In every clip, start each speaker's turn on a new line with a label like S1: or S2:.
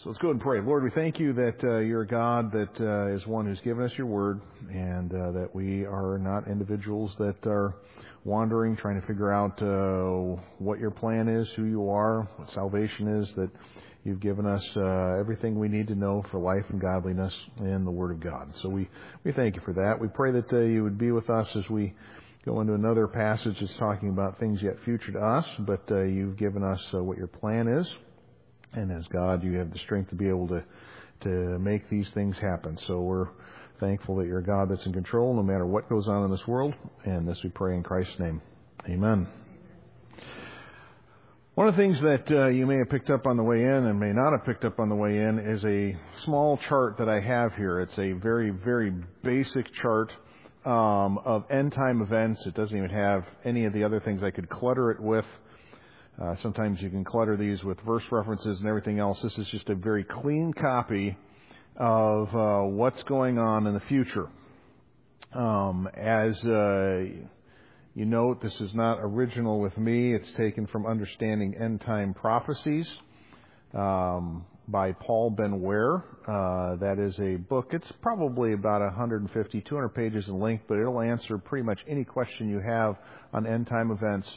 S1: So let's go and pray. Lord, we thank you that you're a God that is one who's given us your word, and that we are not individuals that are wandering, trying to figure out what your plan is, who you are, what salvation is, that you've given us everything we need to know for life and godliness in the Word of God. So we thank you for that. We pray that you would be with us as we go into another passage that's talking about things yet future to us, but you've given us what your plan is. And as God, you have the strength to be able to make these things happen. So we're thankful that you're a God that's in control no matter what goes on in this world. And this we pray in Christ's name. Amen. One of the things that you may have picked up on the way in and may not have picked up on the way in is a small chart that I have here. It's a very, very basic chart of end-time events. It doesn't even have any of the other things I could clutter it with. Sometimes you can clutter these with verse references and everything else. This is just a very clean copy of what's going on in the future. As you note, this is not original with me. It's taken from Understanding End Time Prophecies by Paul Ben Ware. That is a book. It's probably about 150, 200 pages in length, but it'll answer pretty much any question you have on end time events.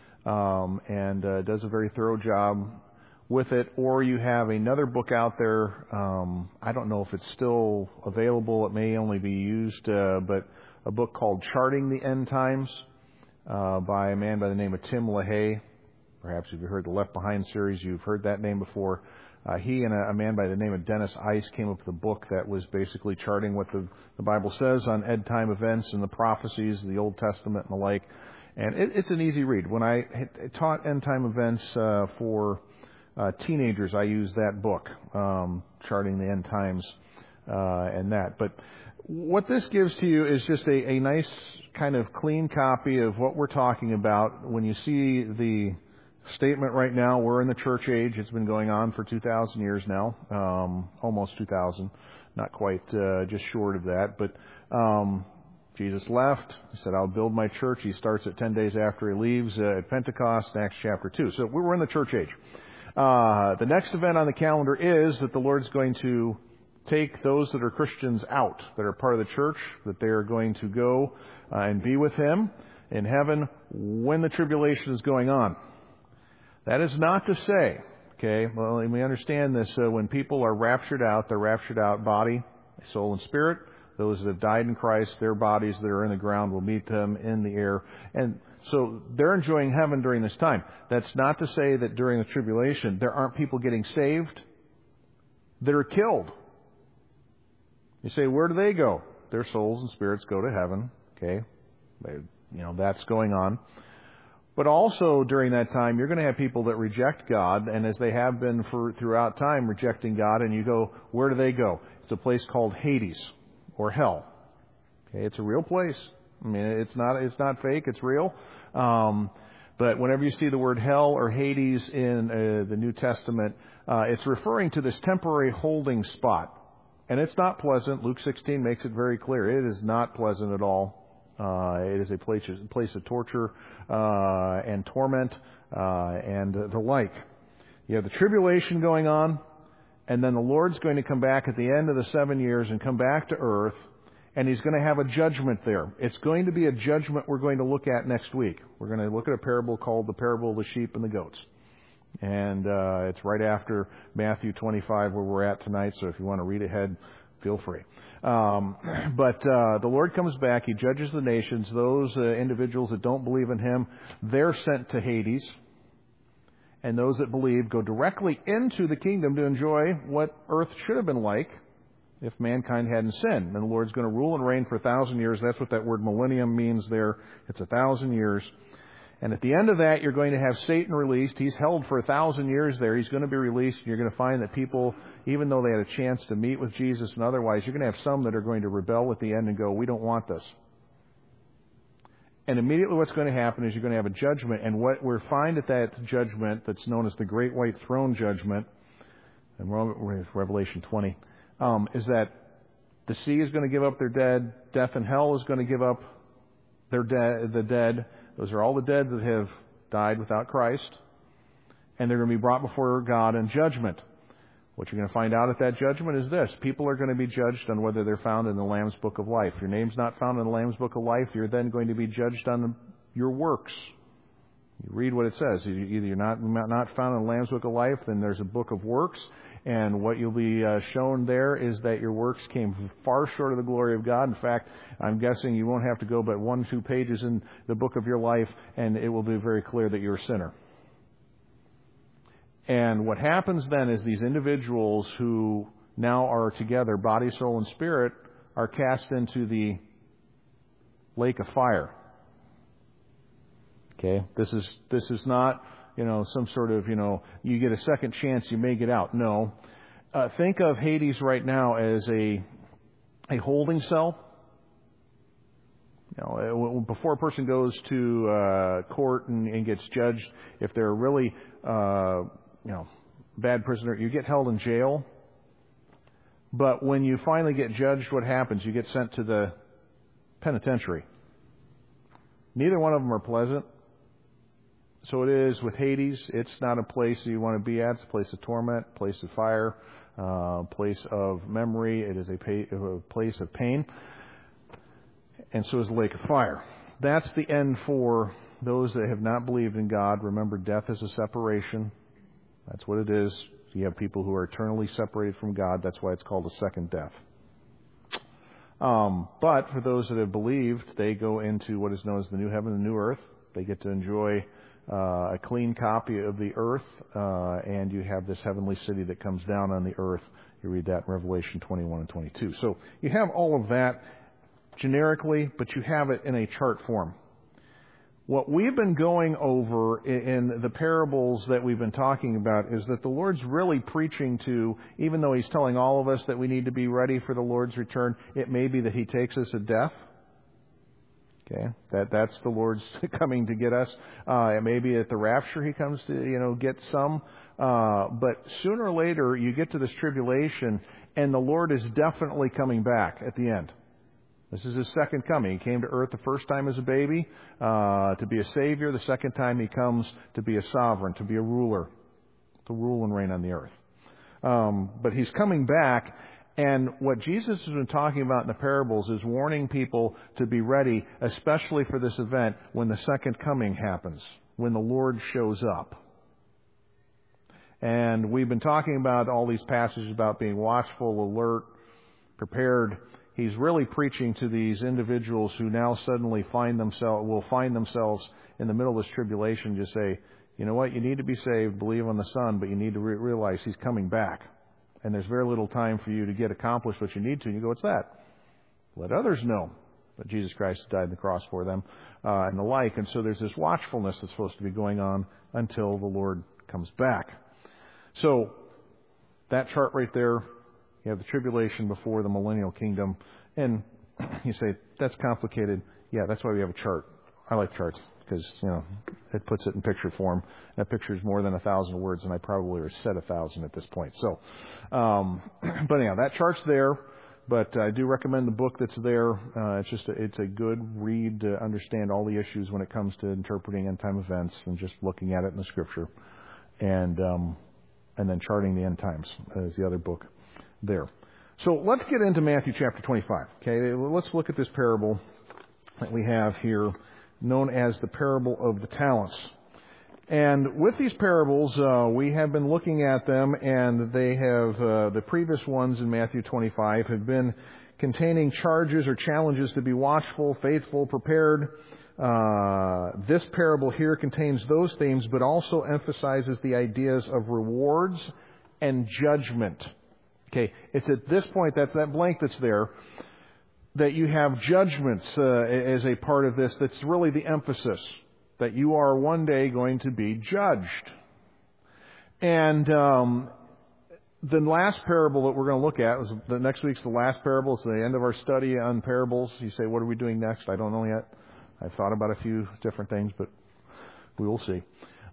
S1: And does a very thorough job with it. Or you have another book out there. I don't know if it's still available. It may only be used, but a book called Charting the End Times by a man by the name of Tim LaHaye. Perhaps if you heard the Left Behind series, you've heard that name before. He and a man by the name of Dennis Ice came up with a book that was basically charting what the Bible says on end time events and the prophecies of the Old Testament and the like. And it's an easy read. When I taught end time events for teenagers, I used that book, Charting the End Times, and that. But what this gives to you is just a nice kind of clean copy of what we're talking about. When you see the statement right now, we're in the church age. It's been going on for 2,000 years now, almost 2,000, not quite, just short of that. But Jesus left. He said, I'll build my church. He starts it 10 days after he leaves at Pentecost, Acts chapter 2. So we're in the church age. The next event on the calendar is that the Lord's going to take those that are Christians out, that are part of the church, that they are going to go and be with Him in heaven when the tribulation is going on. That is not to say, okay, well, we understand this, when people are raptured out, they're raptured out body, soul, and spirit. Those that have died in Christ, their bodies that are in the ground will meet them in the air. And so they're enjoying heaven during this time. That's not to say that during the tribulation there aren't people getting saved that are killed. You say, where do they go? Their souls and spirits go to heaven. Okay, that's going on. But also during that time, you're going to have people that reject God, and as they have been throughout time rejecting God, and you go, where do they go? It's a place called Hades. Or hell. Okay, it's a real place. I mean, it's not fake. It's real. But whenever you see the word hell or Hades in the New Testament, it's referring to this temporary holding spot, and it's not pleasant. Luke 16 makes it very clear. It is not pleasant at all. It is a place of torture and torment and the like. You have the tribulation going on. And then the Lord's going to come back at the end of the 7 years and come back to earth, and He's going to have a judgment there. It's going to be a judgment we're going to look at next week. We're going to look at a parable called the parable of the sheep and the goats. And it's right after Matthew 25 where we're at tonight, so if you want to read ahead, feel free. But the Lord comes back. He judges the nations. Those individuals that don't believe in Him, they're sent to Hades. And those that believe go directly into the kingdom to enjoy what earth should have been like if mankind hadn't sinned. And the Lord's going to rule and reign for 1,000 years. That's what that word millennium means there. It's 1,000 years. And at the end of that, you're going to have Satan released. He's held for 1,000 years there. He's going to be released. And you're going to find that people, even though they had a chance to meet with Jesus and otherwise, you're going to have some that are going to rebel at the end and go, we don't want this. And immediately what's going to happen is you're going to have a judgment. And what we'll find at that judgment that's known as the Great White Throne Judgment, in Revelation 20, is that the sea is going to give up their dead. Death and hell is going to give up the dead. Those are all the dead that have died without Christ. And they're going to be brought before God in judgment. What you're going to find out at that judgment is this. People are going to be judged on whether they're found in the Lamb's Book of Life. If your name's not found in the Lamb's Book of Life, you're then going to be judged on your works. You read what it says. Either you're not found in the Lamb's Book of Life, then there's a book of works, and what you'll be shown there is that your works came far short of the glory of God. In fact, I'm guessing you won't have to go but 1-2 pages in the book of your life, and it will be very clear that you're a sinner. And what happens then is these individuals who now are together, body, soul, and spirit, are cast into the lake of fire. Okay? This is not, some sort of, you get a second chance, you may get out. No. Think of Hades right now as a holding cell. Before a person goes to court and gets judged, if they're a really bad prisoner, you get held in jail. But when you finally get judged, what happens? You get sent to the penitentiary. Neither one of them are pleasant. So it is with Hades. It's not a place you want to be at. It's a place of torment, place of fire, place of memory. It is a place of pain. And so is the lake of fire. That's the end for those that have not believed in God. Remember, death is a separation. That's what it is. You have people who are eternally separated from God. That's why it's called a second death. But for those that have believed, they go into what is known as the new heaven and new earth. They get to enjoy a clean copy of the earth, and you have this heavenly city that comes down on the earth. You read that in Revelation 21 and 22. So you have all of that generically, but you have it in a chart form. What we've been going over in the parables that we've been talking about is that the Lord's really preaching to, even though He's telling all of us that we need to be ready for the Lord's return, it may be that He takes us at death. Okay, that's the Lord's coming to get us. It may be at the rapture He comes to, get some. But sooner or later, you get to this tribulation, and the Lord is definitely coming back at the end. This is His second coming. He came to earth the first time as a baby to be a Savior. The second time He comes to be a sovereign, to be a ruler, to rule and reign on the earth. But He's coming back. And what Jesus has been talking about in the parables is warning people to be ready, especially for this event when the second coming happens, when the Lord shows up. And we've been talking about all these passages about being watchful, alert, prepared. He's really preaching to these individuals who now suddenly will find themselves in the middle of this tribulation. Just say, you know what, you need to be saved, believe on the Son, but you need to realize He's coming back. And there's very little time for you to get accomplished what you need to. And you go, what's that? Let others know that Jesus Christ died on the cross for them, and the like. And so there's this watchfulness that's supposed to be going on until the Lord comes back. So that chart right there, you have the tribulation before the millennial kingdom. And you say, that's complicated. Yeah, that's why we have a chart. I like charts because, it puts it in picture form. That picture is more than 1,000 words, and I probably said 1,000 at this point. So, but anyhow, that chart's there. But I do recommend the book that's there. It's a good read to understand all the issues when it comes to interpreting end time events and just looking at it in the Scripture, and then charting the end times is the other book there. So let's get into Matthew chapter 25. Okay, let's look at this parable that we have here, known as the parable of the talents. And with these parables, we have been looking at them, and they have, the previous ones in Matthew 25 have been containing charges or challenges to be watchful, faithful, prepared. This parable here contains those themes, but also emphasizes the ideas of rewards and judgment. Okay, it's at this point, that's that blank that's there, that you have judgments as a part of this. That's really the emphasis, that you are one day going to be judged. And the last parable that we're going to look at, the next week's the last parable. It's the end of our study on parables. You say, what are we doing next? I don't know yet. I've thought about a few different things, but we will see.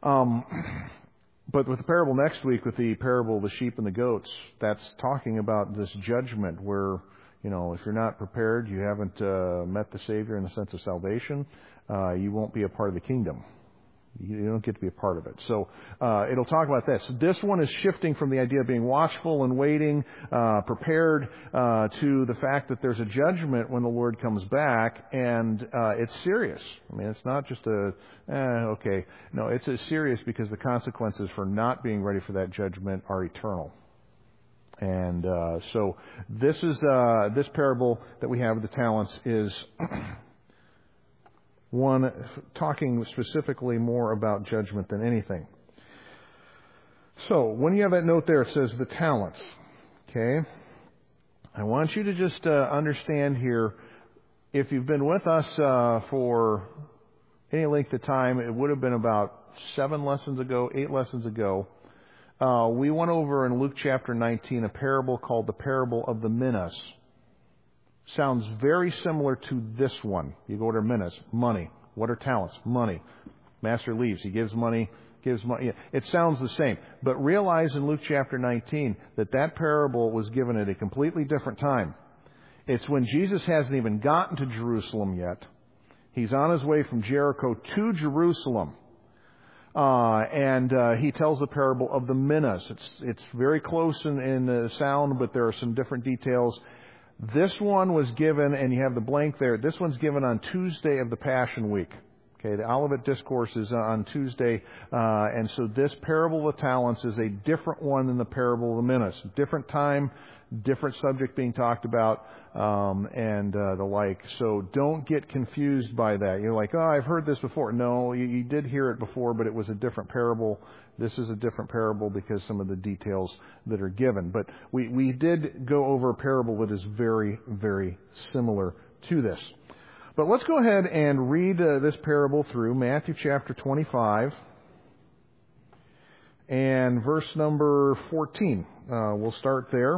S1: But with the parable next week, with the parable of the sheep and the goats, that's talking about this judgment where, if you're not prepared, you haven't met the Savior in the sense of salvation, you won't be a part of the kingdom. You don't get to be a part of it. So it'll talk about this. This one is shifting from the idea of being watchful and waiting, prepared, to the fact that there's a judgment when the Lord comes back, and it's serious. I mean, it's not just okay. No, it's serious because the consequences for not being ready for that judgment are eternal. And so this is this parable that we have of the talents is one talking specifically more about judgment than anything. So when you have that note there, it says the talents. Okay, I want you to just understand here. If you've been with us for any length of time, it would have been about 8 lessons ago. We went over in Luke chapter 19 a parable called the parable of the minas. Sounds very similar to this one. You go to minas, money. What are talents? Money. Master leaves. He gives money. It sounds the same. But realize in Luke chapter 19 that parable was given at a completely different time. It's when Jesus hasn't even gotten to Jerusalem yet. He's on his way from Jericho to Jerusalem. And he tells the parable of the minas. It's very close in sound, but there are some different details. This one was given, and you have the blank there, this one's given on Tuesday of the Passion Week. Okay, the Olivet Discourse is on Tuesday, and so this parable of the talents is a different one than the parable of the minas. Different time, different subject being talked about, and the like. So don't get confused by that. You're like, oh, I've heard this before. No, you did hear it before, but it was a different parable. This is a different parable because some of the details that are given. But we did go over a parable that is very, very similar to this. But let's go ahead and read this parable through Matthew chapter 25 and verse number 14. We'll start there.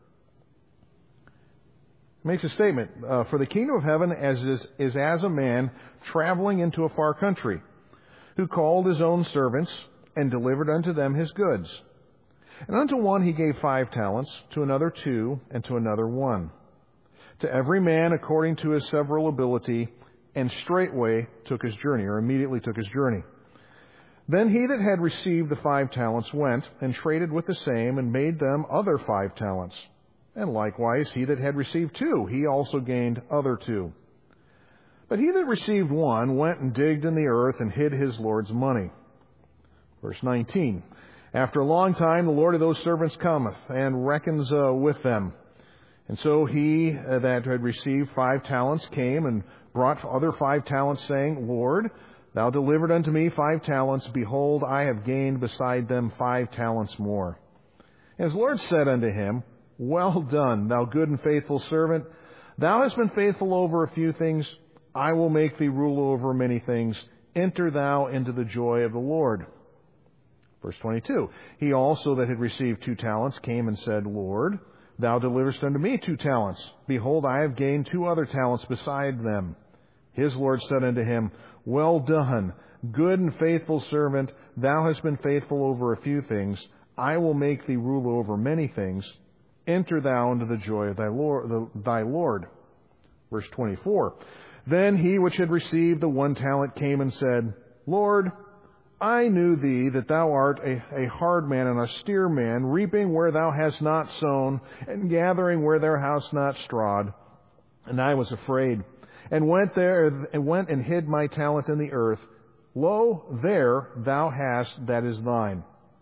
S1: It makes a statement, for the kingdom of heaven is as a man traveling into a far country, who called his own servants and delivered unto them his goods. And unto one he gave 5 talents, to another 2, and to another 1. To every man according to his several ability, and straightway took his journey, or immediately took his journey. Then he that had received the 5 talents went and traded with the same, and made them other 5 talents. And likewise he that had received 2, he also gained other 2. But he that received 1 went and digged in the earth, and hid his Lord's money. Verse 19. After a long time the Lord of those servants cometh, and reckons with them. And so he that had received 5 talents came and brought other 5 talents, saying, Lord, thou delivered unto me 5 talents. Behold, I have gained beside them 5 talents more. And his Lord said unto him, Well done, thou good and faithful servant. Thou hast been faithful over a few things. I will make thee ruler over many things. Enter thou into the joy of the Lord. Verse 22. He also that had received 2 talents came and said, Lord, thou deliverest unto me 2 talents. Behold, I have gained 2 other talents beside them. His Lord said unto him, Well done, good and faithful servant. Thou hast been faithful over a few things. I will make thee ruler over many things. Enter thou into the joy of thy Lord. Verse 24. Then he which had received the 1 talent came and said, Lord, I knew thee that thou art a hard man, an austere man, reaping where thou hast not sown, and gathering where thou hast not strawed. And I was afraid, and went and hid my talent in the earth. Lo, there thou hast that is thine.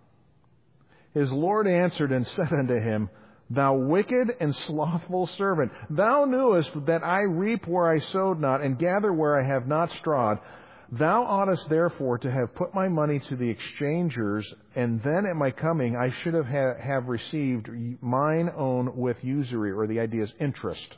S1: His Lord answered and said unto him, Thou wicked and slothful servant, thou knewest that I reap where I sowed not, and gather where I have not strawed. Thou oughtest therefore to have put my money to the exchangers, and then at my coming I should have received mine own with usury, or the idea is interest.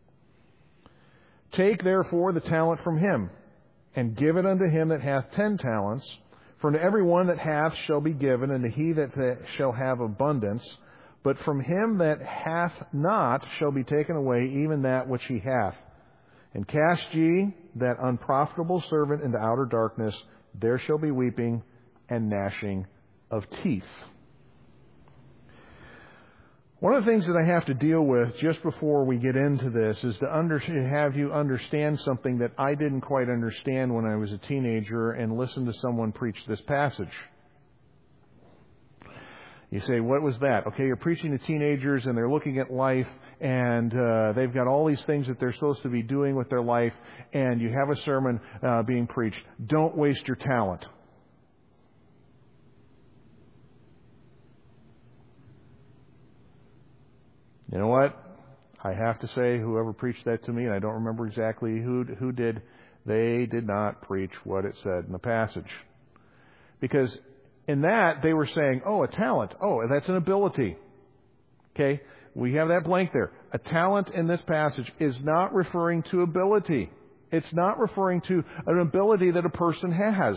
S1: Take therefore the talent from him, and give it unto him that hath 10 talents. For unto every one that hath shall be given, and to he that shall have abundance. But from him that hath not shall be taken away even that which he hath. And cast ye that unprofitable servant into outer darkness. There shall be weeping and gnashing of teeth. One of the things that I have to deal with just before we get into this is to have you understand something that I didn't quite understand when I was a teenager and listened to someone preach this passage. You say, what was that? Okay, you're preaching to teenagers and they're looking at life and they've got all these things that they're supposed to be doing with their life, and you have a sermon being preached. Don't waste your talent. You know what? I have to say, whoever preached that to me, and I don't remember exactly who did, they did not preach what it said in the passage. Because in that, they were saying, oh, a talent. Oh, that's an ability. Okay? We have that blank there. A talent in this passage is not referring to ability. It's not referring to an ability that a person has.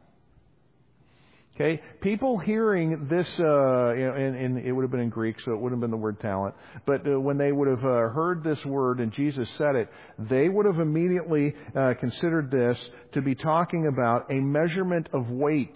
S1: Okay? People hearing this, and it would have been in Greek, so it wouldn't have been the word talent. But when they would have heard this word and Jesus said it, they would have immediately considered this to be talking about a measurement of weight.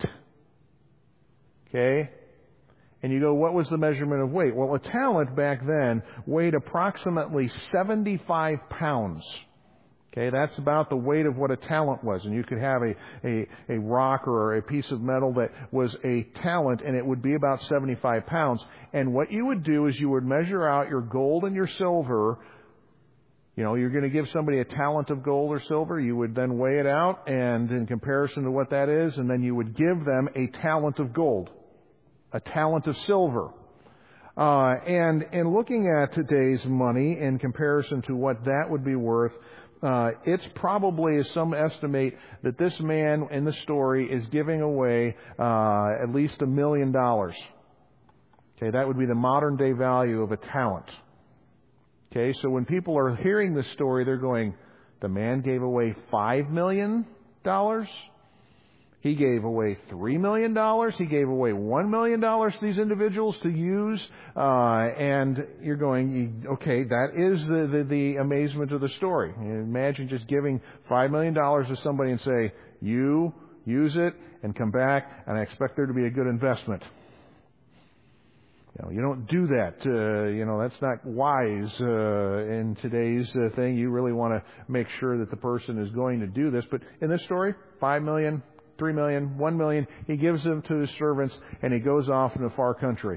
S1: Okay? And you go, what was the measurement of weight? Well, a talent back then weighed approximately 75 pounds. Okay, that's about the weight of what a talent was. And you could have a rock or a piece of metal that was a talent, and it would be about 75 pounds. And what you would do is you would measure out your gold and your silver. You know, you're going to give somebody a talent of gold or silver. You would then weigh it out, and in comparison to what that is, and then you would give them a talent of gold, a talent of silver. And in looking at today's money in comparison to what that would be worth, it's probably, as some estimate, that this man in the story is giving away at least $1 million. Okay, that would be the modern day value of a talent. Okay, so when people are hearing this story, they're going, the man gave away $5 million? He gave away $3 million. He gave away $1 million to these individuals to use. And you're going, okay, that is the amazement of the story. Imagine just giving $5 million to somebody and say, you use it and come back, and I expect there to be a good investment. You don't do that. That's not wise in today's thing. You really want to make sure that the person is going to do this. But in this story, $5 million, $3 million, $1 million, he gives them to his servants, and he goes off in a far country.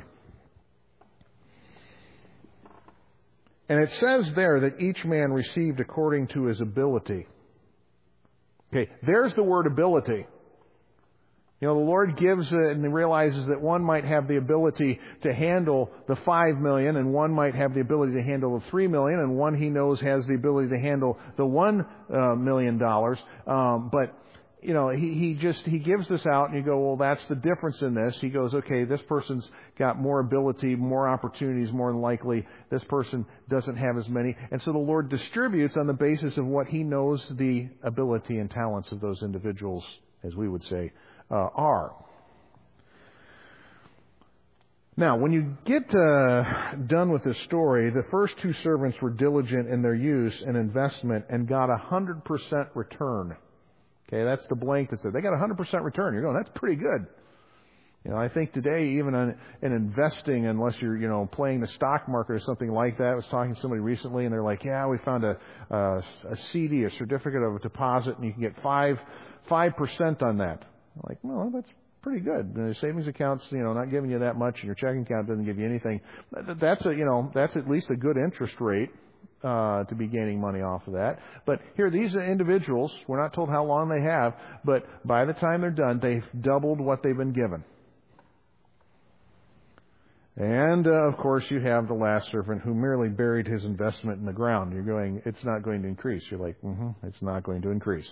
S1: And it says there that each man received according to his ability. Okay, there's the word ability. The Lord gives and realizes that one might have the ability to handle the $5 million, and one might have the ability to handle the $3 million, and one he knows has the ability to handle the $1 million. But he gives this out, and you go, well, that's the difference in this. He goes, okay, this person's got more ability, more opportunities, more than likely. This person doesn't have as many. And so the Lord distributes on the basis of what he knows the ability and talents of those individuals, as we would say, are. Now, when you get done with this story, the first two servants were diligent in their use and investment and got 100% return. Okay, that's the blank that said they got 100% return. You're going, that's pretty good. I think today, even in investing, unless you're, playing the stock market or something like that, I was talking to somebody recently, and they're like, yeah, we found a CD, a certificate of deposit, and you can get 5% on that. I'm like, well, that's pretty good. The savings account's, not giving you that much, and your checking account doesn't give you anything. That's at least a good interest rate to be gaining money off of that. But here, these individuals, we're not told how long they have, but by the time they're done, they've doubled what they've been given. And, of course, you have the last servant who merely buried his investment in the ground. You're going, it's not going to increase. You're like, it's not going to increase.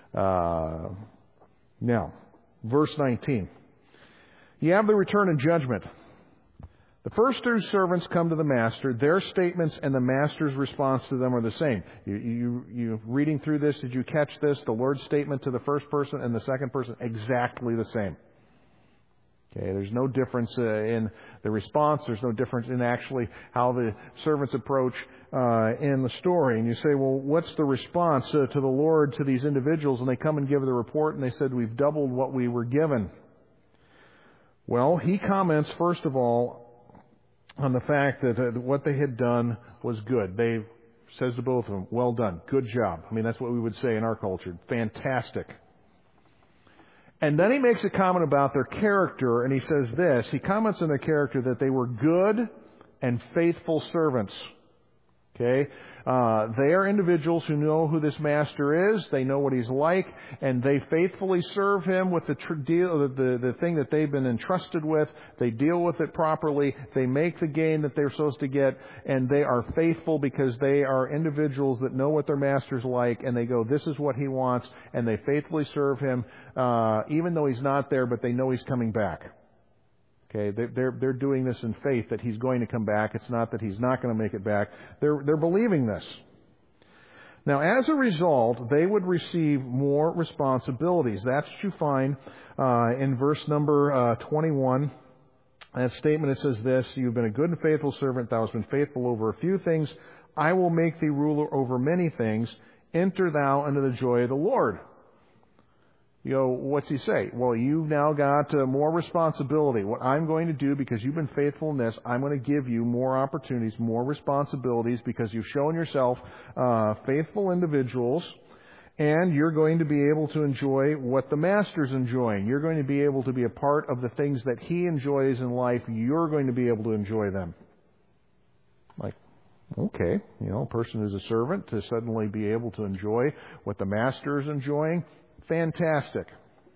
S1: Now, verse 19. You have the return and judgment. The first two servants come to the master. Their statements and the master's response to them are the same. You reading through this, did you catch this? The Lord's statement to the first person and the second person, exactly the same. Okay, there's no difference in the response. There's no difference in actually how the servants approach in the story. And you say, well, what's the response to the Lord to these individuals? And they come and give the report, and they said, we've doubled what we were given. Well, he comments, first of all, on the fact that what they had done was good. They says to both of them, well done, good job. I mean, that's what we would say in our culture. Fantastic. And then he makes a comment about their character, and he says this. He comments on their character that they were good and faithful servants. Okay? They are individuals who know who this master is. They know what he's like, and they faithfully serve him with the thing that they've been entrusted with. They deal with it properly. They make the gain that they're supposed to get, and they are faithful because they are individuals that know what their master's like, and they go, this is what he wants, and they faithfully serve him, even though he's not there, but they know he's coming back. Okay, they're doing this in faith that he's going to come back. It's not that he's not going to make it back. They're believing this. Now, as a result, they would receive more responsibilities. That's what you find in verse number 21. That statement, it says this, you've been a good and faithful servant. Thou hast been faithful over a few things. I will make thee ruler over many things. Enter thou into the joy of the Lord. You know, what's he say? Well, you've now got more responsibility. What I'm going to do, because you've been faithful in this, I'm going to give you more opportunities, more responsibilities, because you've shown yourself faithful individuals, and you're going to be able to enjoy what the Master's enjoying. You're going to be able to be a part of the things that he enjoys in life. You're going to be able to enjoy them. Like, okay, you know, a person who's a servant to suddenly be able to enjoy what the Master is enjoying. Fantastic.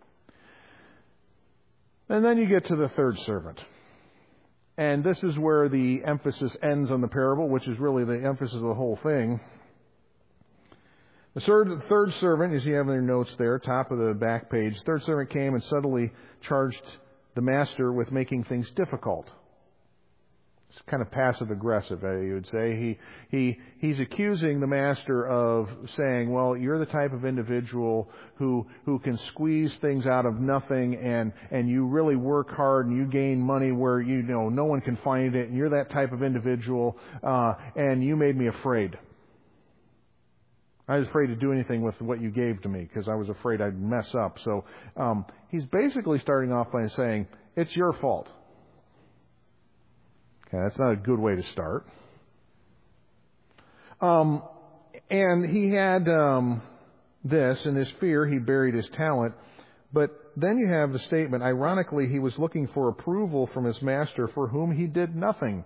S1: And then you get to the third servant. And this is where the emphasis ends on the parable, which is really the emphasis of the whole thing. The third servant, as you have in your notes there, top of the back page, third servant came and suddenly charged the master with making things difficult. It's kind of passive-aggressive, you would say. He's accusing the master of saying, well, you're the type of individual who can squeeze things out of nothing, and you really work hard, and you gain money where, you know, no one can find it, and you're that type of individual, and you made me afraid. I was afraid to do anything with what you gave to me because I was afraid I'd mess up. So he's basically starting off by saying, it's your fault. Okay, that's not a good way to start. And he had this, in his fear, he buried his talent. But then you have the statement, ironically, he was looking for approval from his master for whom he did nothing.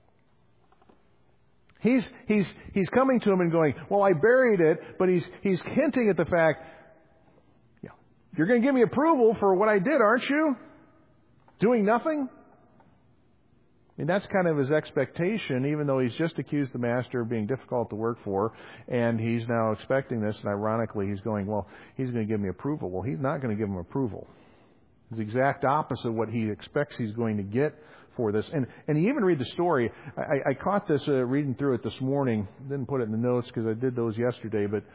S1: He's coming to him and going, well, I buried it, but he's hinting at the fact, yeah, you're going to give me approval for what I did, aren't you? Doing nothing? I mean, that's kind of his expectation, even though he's just accused the master of being difficult to work for, and he's now expecting this, and ironically he's going, well, he's going to give me approval. Well, he's not going to give him approval. It's the exact opposite of what he expects he's going to get for this. And you even read the story. I caught this reading through it this morning. Didn't put it in the notes because I did those yesterday, but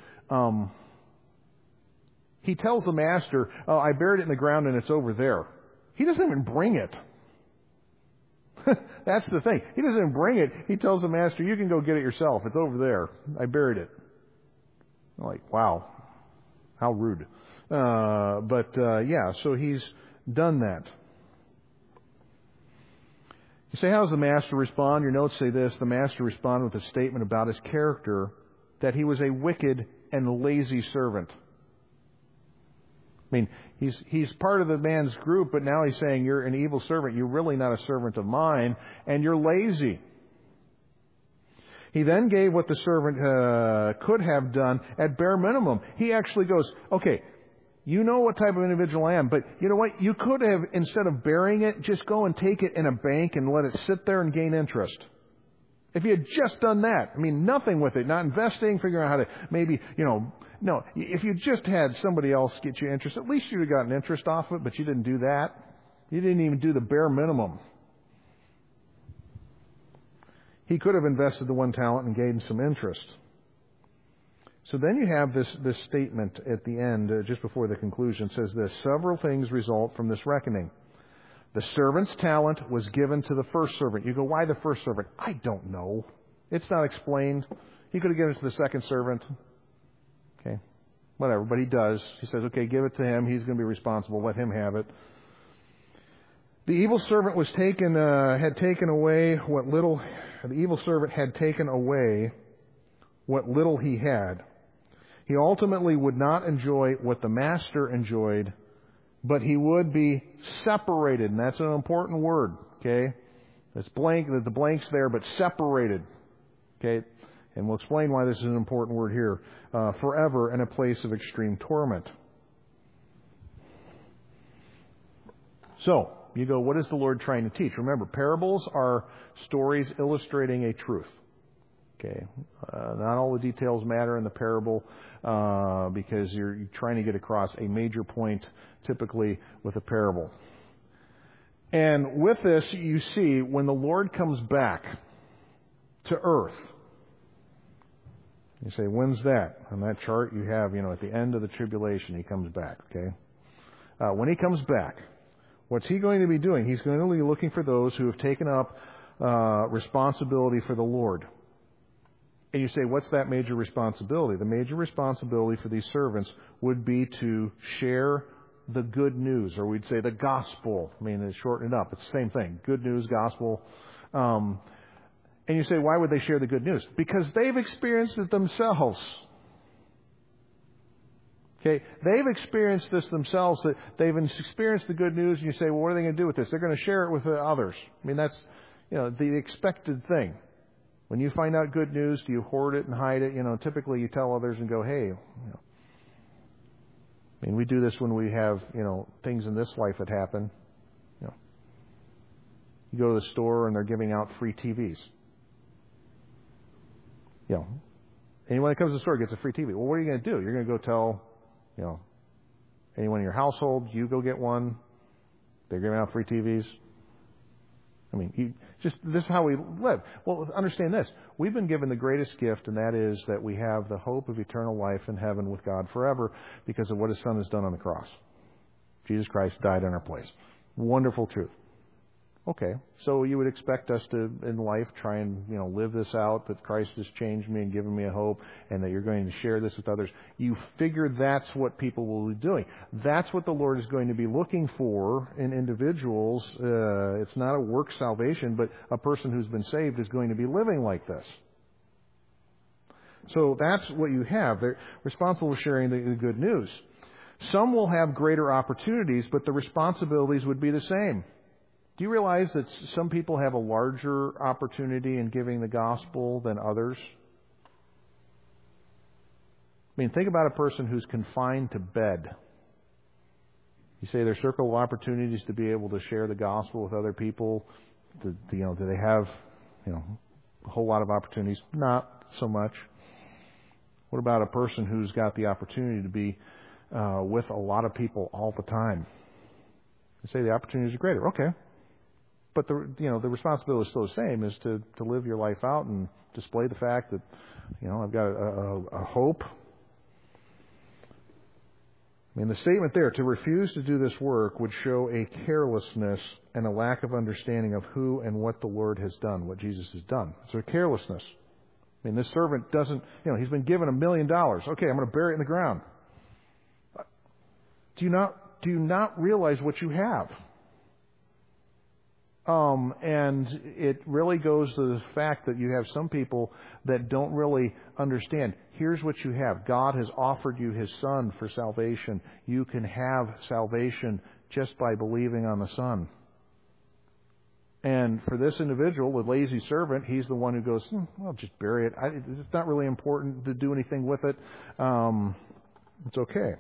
S1: he tells the master, oh, I buried it in the ground and it's over there. He doesn't even bring it. That's the thing. He doesn't even bring it. He tells the master, you can go get it yourself. It's over there. I buried it. I'm like, wow, how rude. Yeah, so he's done that. You say, how does the master respond? Your notes say this. The master responded with a statement about his character, that he was a wicked and lazy servant. I mean, he's part of the man's group, but now he's saying you're an evil servant. You're really not a servant of mine, and you're lazy. He then gave what the servant could have done at bare minimum. He actually goes, okay, you know what type of individual I am, but you know what? You could have, instead of burying it, just go and take it in a bank and let it sit there and gain interest. If you had just done that, I mean, nothing with it, not investing, figuring out how to maybe, no, if you just had somebody else get you interest, at least you'd have gotten interest off of it, but you didn't do that. You didn't even do the bare minimum. He could have invested the one talent and gained some interest. So then you have this statement at the end, just before the conclusion, says this, several things result from this reckoning. The servant's talent was given to the first servant. You go, why the first servant? I don't know. It's not explained. He could have given it to the second servant. Okay, whatever, but he does. He says, okay, give it to him. He's going to be responsible. Let him have it. The evil servant had taken away what little. The evil servant had taken away what little he had. He ultimately would not enjoy what the master enjoyed, but he would be separated, and that's an important word. Okay, it's blank. The blank's there, but separated. Okay, and we'll explain why this is an important word here. Forever in a place of extreme torment. So, you go, what is the Lord trying to teach? Remember, parables are stories illustrating a truth. Okay, not all the details matter in the parable because you're trying to get across a major point, typically with a parable. And with this, you see, when the Lord comes back to earth, you say, when's that? On that chart you have, at the end of the tribulation, He comes back. Okay, when He comes back, what's He going to be doing? He's going to be looking for those who have taken up responsibility for the Lord. And you say, what's that major responsibility? The major responsibility for these servants would be to share the good news, or we'd say the gospel. I mean, shorten it up. It's the same thing. Good news, gospel. And you say, why would they share the good news? Because they've experienced it themselves. Okay, they've experienced this themselves. That they've experienced the good news, and you say, well, what are they going to do with this? They're going to share it with others. I mean, that's the expected thing. When you find out good news, do you hoard it and hide it? Typically you tell others and go, hey. I mean, we do this when we have things in this life that happen. You go to the store and they're giving out free TVs. Anyone that comes to the store gets a free TV. Well, what are you going to do? You're going to go tell anyone in your household, you go get one. They're giving out free TVs. I mean, this is how we live. Well, understand this. We've been given the greatest gift, and that is that we have the hope of eternal life in heaven with God forever because of what His Son has done on the cross. Jesus Christ died in our place. Wonderful truth. Okay, so you would expect us to, in life, try and live this out, that Christ has changed me and given me a hope, and that you're going to share this with others. You figure that's what people will be doing. That's what the Lord is going to be looking for in individuals. It's not a work salvation, but a person who's been saved is going to be living like this. So that's what you have. They're responsible for sharing the good news. Some will have greater opportunities, but the responsibilities would be the same. Do you realize that some people have a larger opportunity in giving the gospel than others? I mean, think about a person who's confined to bed. You say their circle of opportunities to be able to share the gospel with other people. Do they have a whole lot of opportunities? Not so much. What about a person who's got the opportunity to be with a lot of people all the time? You say the opportunities are greater. Okay. But the responsibility is still the same, is to live your life out and display the fact that, I've got a hope. I mean, the statement there, to refuse to do this work, would show a carelessness and a lack of understanding of who and what the Lord has done, what Jesus has done. So a carelessness. I mean, this servant doesn't, he's been given $1 million. Okay, I'm going to bury it in the ground. Do you not realize what you have? And it really goes to the fact that you have some people that don't really understand. Here's what you have. God has offered you His Son for salvation. You can have salvation just by believing on the Son. And for this individual, the lazy servant, he's the one who goes, I'll just bury it. It's not really important to do anything with it. It's okay.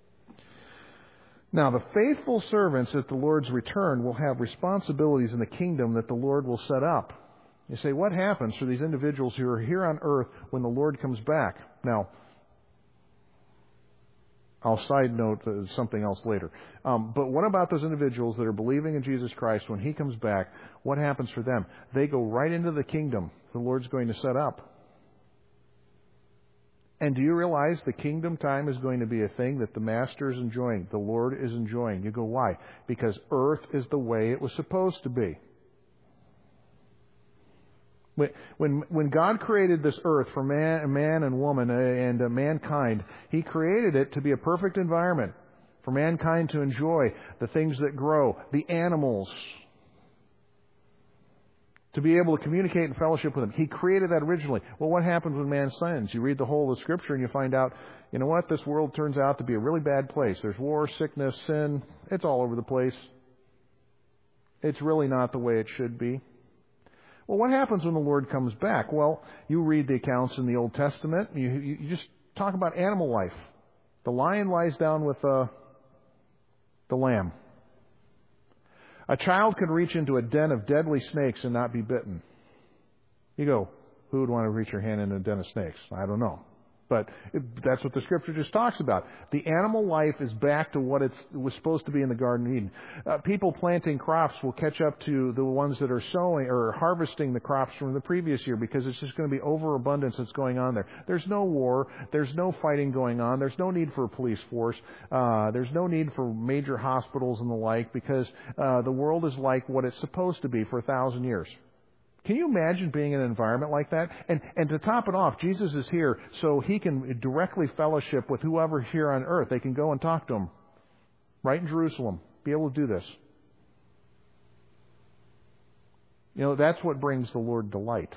S1: Now, the faithful servants at the Lord's return will have responsibilities in the kingdom that the Lord will set up. You say, what happens for these individuals who are here on earth when the Lord comes back? Now, I'll side note something else later. But what about those individuals that are believing in Jesus Christ when He comes back? What happens for them? They go right into the kingdom the Lord's going to set up. And do you realize the kingdom time is going to be a thing that the Master is enjoying, the Lord is enjoying? You go, why? Because earth is the way it was supposed to be. When God created this earth for man and woman and mankind, He created it to be a perfect environment for mankind to enjoy the things that grow, the animals, to be able to communicate and fellowship with Him. He created that originally. Well, what happens when man sins? You read the whole of the Scripture and you find out, you know what? This world turns out to be a really bad place. There's war, sickness, sin. It's all over the place. It's really not the way it should be. Well, what happens when the Lord comes back? Well, you read the accounts in the Old Testament. You just talk about animal life. The lion lies down with the lamb. A child can reach into a den of deadly snakes and not be bitten. You go, who would want to reach your hand in a den of snakes? I don't know. But that's what the Scripture just talks about. The animal life is back to what it was supposed to be in the Garden of Eden. People planting crops will catch up to the ones that are sowing or harvesting the crops from the previous year because it's just going to be overabundance that's going on there. There's no war. There's no fighting going on. There's no need for a police force. There's no need for major hospitals and the like because the world is like what it's supposed to be for 1,000 years. Can you imagine being in an environment like that? And to top it off, Jesus is here so He can directly fellowship with whoever here on earth. They can go and talk to Him right in Jerusalem. Be able to do this. You know, that's what brings the Lord delight.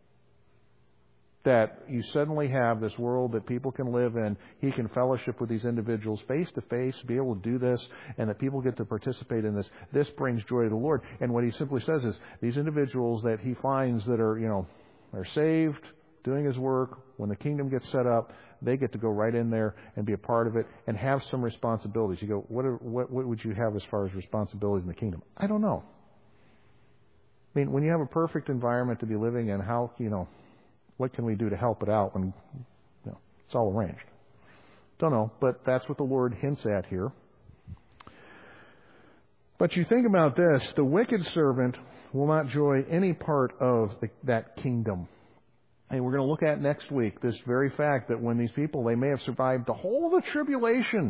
S1: That you suddenly have this world that people can live in. He can fellowship with these individuals face to face, be able to do this, and that people get to participate in this. This brings joy to the Lord. And what He simply says is, these individuals that He finds that are saved, doing His work, when the kingdom gets set up, they get to go right in there and be a part of it and have some responsibilities. You go, what would you have as far as responsibilities in the kingdom? I don't know. I mean, when you have a perfect environment to be living in, how, what can we do to help it out when it's all arranged? Don't know, but that's what the Lord hints at here. But you think about this, the wicked servant will not enjoy any part of that kingdom. And we're going to look at next week this very fact that when these people, they may have survived the whole of the tribulation,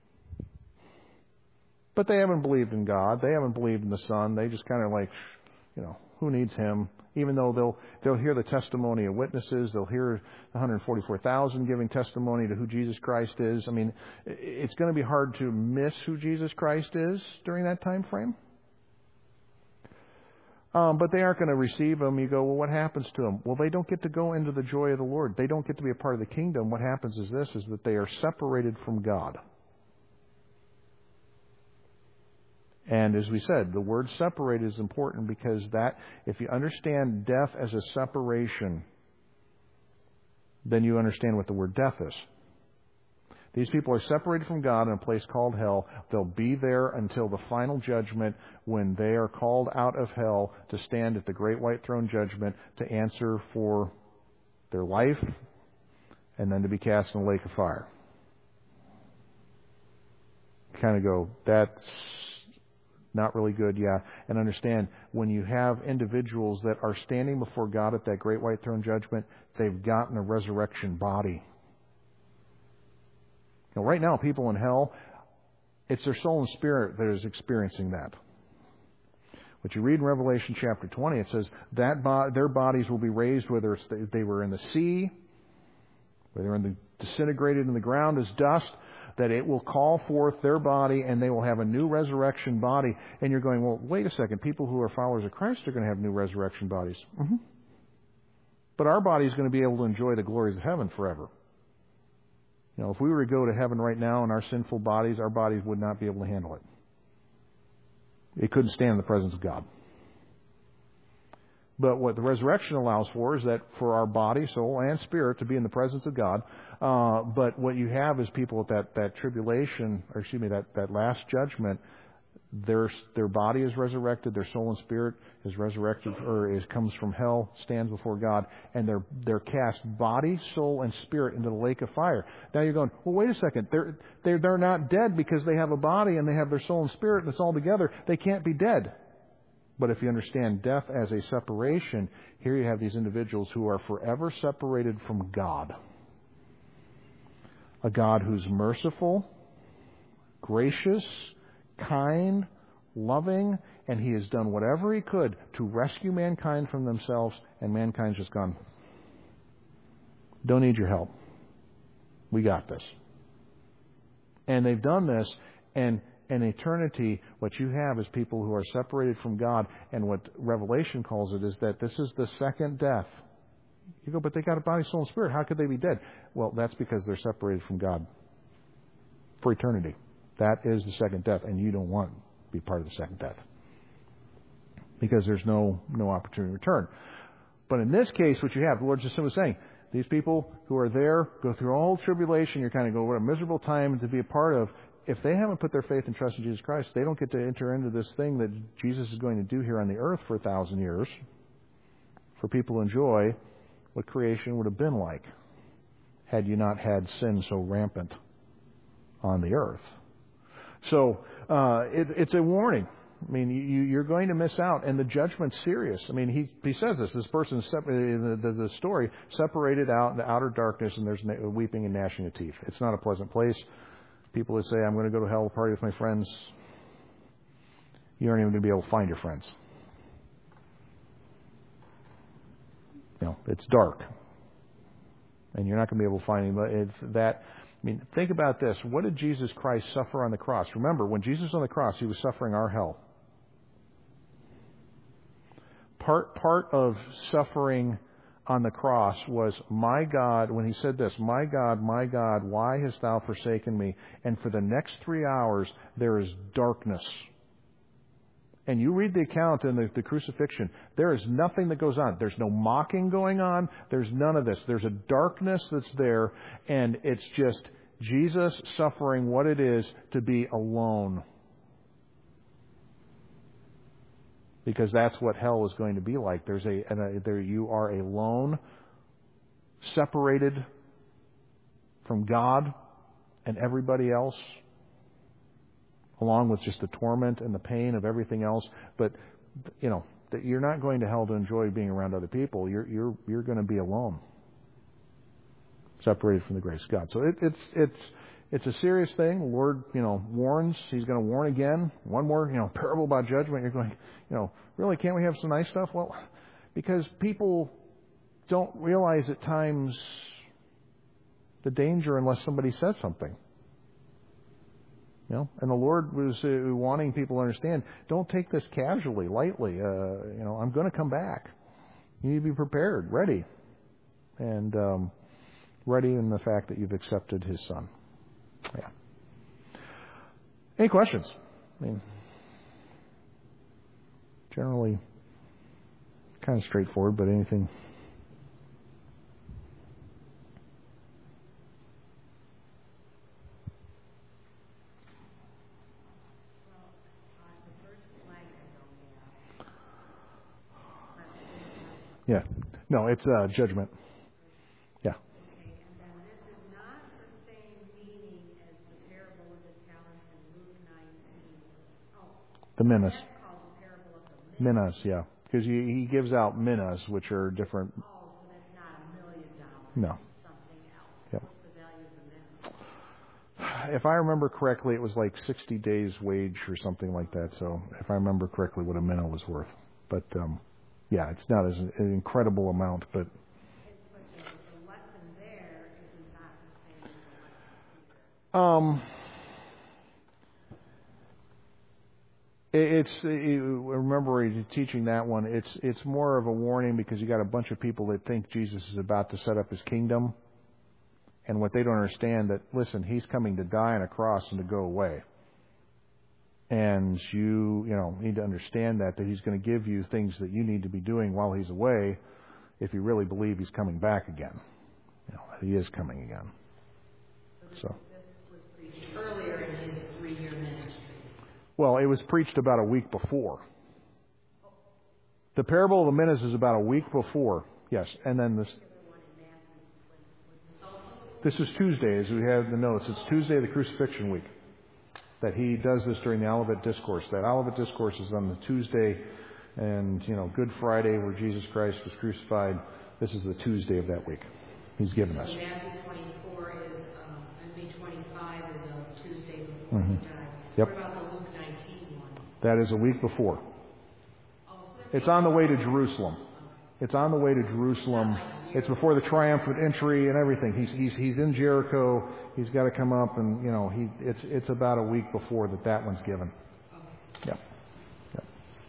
S1: but they haven't believed in God. They haven't believed in the Son. They just kind of like, who needs Him? Even though they'll hear the testimony of witnesses, they'll hear 144,000 giving testimony to who Jesus Christ is. I mean, it's going to be hard to miss who Jesus Christ is during that time frame. But they aren't going to receive Him. You go, well, what happens to them? Well, they don't get to go into the joy of the Lord. They don't get to be a part of the kingdom. What happens is that they are separated from God. And as we said, the word separate is important because that, if you understand death as a separation, then you understand what the word death is. These people are separated from God in a place called hell. They'll be there until the final judgment when they are called out of hell to stand at the great white throne judgment to answer for their life and then to be cast in a lake of fire. Kind of go, that's not really good, yeah. And understand, when you have individuals that are standing before God at that great white throne judgment, they've gotten a resurrection body. Right now, people in hell, it's their soul and spirit that is experiencing that. What you read in Revelation chapter 20, it says that their bodies will be raised, whether they were in the sea, whether disintegrated in the ground as dust, that it will call forth their body and they will have a new resurrection body. And you're going, well, wait a second. People who are followers of Christ are going to have new resurrection bodies. Mm-hmm. But our body is going to be able to enjoy the glories of heaven forever. If we were to go to heaven right now in our sinful bodies, our bodies would not be able to handle it. It couldn't stand the presence of God. But what the resurrection allows for is that for our body, soul, and spirit to be in the presence of God. But what you have is people at that tribulation, or excuse me, that last judgment, their body is resurrected, their soul and spirit is resurrected, or comes from hell, stands before God, and they're cast body, soul, and spirit into the lake of fire. Now you're going, well, wait a second, they're not dead because they have a body and they have their soul and spirit and it's all together. They can't be dead. But if you understand death as a separation, here you have these individuals who are forever separated from God. A God who's merciful, gracious, kind, loving, and He has done whatever He could to rescue mankind from themselves, and mankind's just gone, don't need your help. We got this. And they've done this And in eternity, what you have is people who are separated from God, and what Revelation calls it is that this is the second death. You go, but they got a body, soul, and spirit. How could they be dead? Well, that's because they're separated from God for eternity. That is the second death, and you don't want to be part of the second death because there's no opportunity to return. But in this case, what you have, the Lord's just simply saying, these people who are there go through all tribulation. You're kind of going, what a miserable time to be a part of. If they haven't put their faith and trust in Jesus Christ, they don't get to enter into this thing that Jesus is going to do here on the earth for 1,000 years for people to enjoy what creation would have been like had you not had sin so rampant on the earth. So it's a warning. I mean, you're going to miss out, and the judgment's serious. I mean, he says this person's the story separated out in the outer darkness, and there's weeping and gnashing of teeth. It's not a pleasant place. People that say, I'm going to go to hell to party with my friends, you aren't even going to be able to find your friends. It's dark, and you're not going to be able to find anybody. It's that. I mean, think about this. What did Jesus Christ suffer on the cross? Remember, when Jesus was on the cross, he was suffering our hell. Part of suffering on the cross was, my God, when he said this, my God, why hast thou forsaken me? And for the next 3 hours, there is darkness. And you read the account in the crucifixion, there is nothing that goes on. There's no mocking going on. There's none of this. There's a darkness that's there, and it's just Jesus suffering what it is to be alone. Because that's what hell is going to be like. You are alone, separated from God and everybody else, along with just the torment and the pain of everything else. But that you're not going to hell to enjoy being around other people. You're going to be alone, separated from the grace of God. So it's a serious thing. The Lord, warns. He's going to warn again. One more, parable about judgment. You're going, really, can't we have some nice stuff? Well, because people don't realize at times the danger unless somebody says something. And the Lord was wanting people to understand, don't take this casually, lightly. I'm going to come back. You need to be prepared, ready. And ready in the fact that you've accepted His Son. Yeah. Any questions? I mean, generally kind of straightforward, but anything? Yeah. No, it's judgment. Yeah.
S2: Okay, and then this is not the same meaning as the parable of the talents in Luke 19. Oh.
S1: The minas.
S2: That's called the parable of the minas.
S1: Minas, yeah. Because he gives out minas, which are different.
S2: Oh, so that's not $1 million.
S1: No.
S2: Something else.
S1: Yep.
S2: What's the value of the minas?
S1: If I remember correctly, it was like 60 days' wage or something like that. So if I remember correctly what a mina was worth. But, yeah, it's not as an incredible amount, but...
S2: The lesson there is not the same as the lesson here.
S1: Remember teaching that one, it's more of a warning because you got a bunch of people that think Jesus is about to set up His kingdom. And what they don't understand that, listen, He's coming to die on a cross and to go away. And you need to understand that He's going to give you things that you need to be doing while He's away if you really believe He's coming back again. He is coming again. So
S2: This was preached earlier in His 3-year ministry.
S1: Well, it was preached about a week before. The parable of the minas is about a week before. Yes, and then this is Tuesday, as we have in the notes. It's Tuesday of the crucifixion week that he does this during the Olivet Discourse. That Olivet Discourse is on the Tuesday, and Good Friday, where Jesus Christ was crucified. This is the Tuesday of that week. He's given us.
S2: Matthew 24 is, 25 is a Tuesday before He died.
S1: Yep.
S2: What about the Luke 19 one?
S1: That is a week before. It's on the way to Jerusalem. It's on the way to Jerusalem. It's before the triumphant entry and everything. He's in Jericho. He's got to come up, and it's about a week before that one's given. Yeah. Yeah.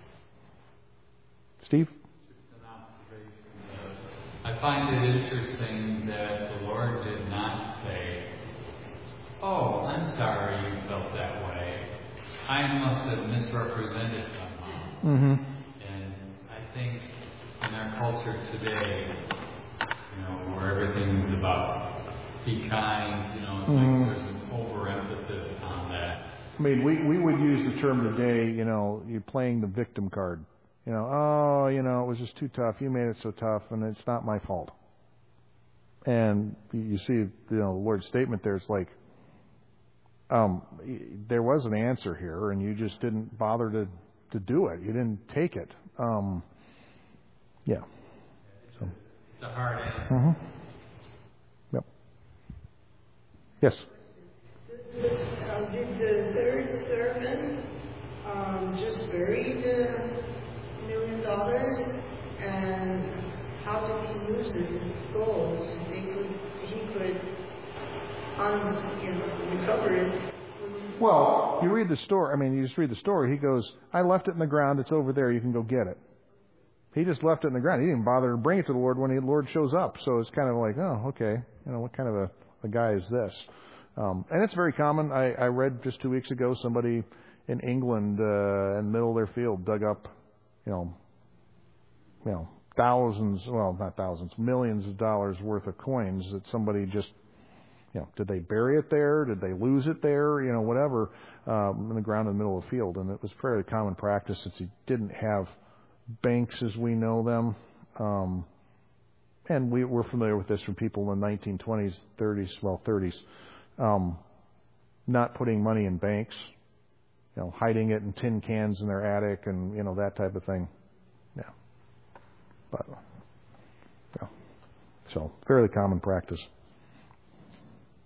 S1: Steve?
S3: Just an observation. I find it interesting that the Lord did not say, "Oh, I'm sorry you felt that way. I must have misrepresented somehow."
S1: Mm-hmm.
S3: And I think in our culture today, where everything's about be kind, it's like there's an overemphasis on that.
S1: I mean, we would use the term today, you're playing the victim card. It was just too tough. You made it so tough, and it's not my fault. And you see, the Lord's statement there. It's like, there was an answer here, and you just didn't bother to do it. You didn't take it. Yeah. So.
S3: It's a hard answer.
S1: Mm-hmm. Yep. Yes.
S4: Did the third servant just bury the $1 million? And how did he lose it? It's gold. He could recover it.
S1: Well, you read the story. I mean, you just read the story. He goes, "I left it in the ground. It's over there. You can go get it." He just left it in the ground. He didn't bother to bring it to the Lord when the Lord shows up. So it's kind of like, oh, okay. What kind of a guy is this? And it's very common. I read just 2 weeks ago somebody in England in the middle of their field dug up, thousands, well, not thousands, millions of dollars worth of coins that somebody just, did they bury it there? Did they lose it there? Whatever, in the ground in the middle of the field. And it was fairly common practice since he didn't have banks as we know them. And we're familiar with this from people in the 1920s, 30s, not putting money in banks, hiding it in tin cans in their attic and, that type of thing. Yeah. But, so fairly common practice.